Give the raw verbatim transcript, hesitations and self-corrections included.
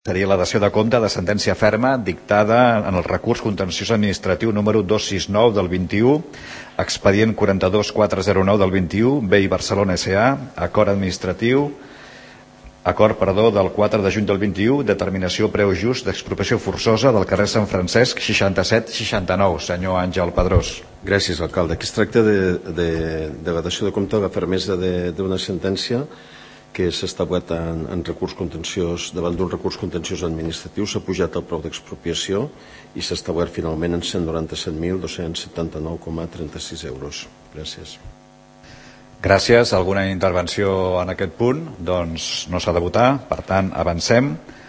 Seria la dació de compte de sentència ferma dictada en el recurs contenciós administratiu número dos cents seixanta nou del vint-i-u, expedient quaranta-dos mil quatre-cents nou del vint-i-u, B I Barcelona S A, acord administratiu, acord, perdó, del quatre de juny del vint-i-u, determinació preu just d'expropiació forçosa del carrer Sant Francesc seixanta-set seixanta-nou. Senyor Àngel Pedrós. Gràcies, alcalde. Aquí es tracta de, de, de la dació de compte de la fermesa d'una sentència que s'ha establert en, en recurs contenciós, davant d'un recurs contenciós administratiu, s'ha pujat el preu d'expropiació i s'ha establert finalment en cent noranta-set mil dos-cents setanta-nou coma trenta-sis euros. Gràcies. Gràcies. Alguna intervenció en aquest punt? Doncs no s'ha de votar, per tant, avancem.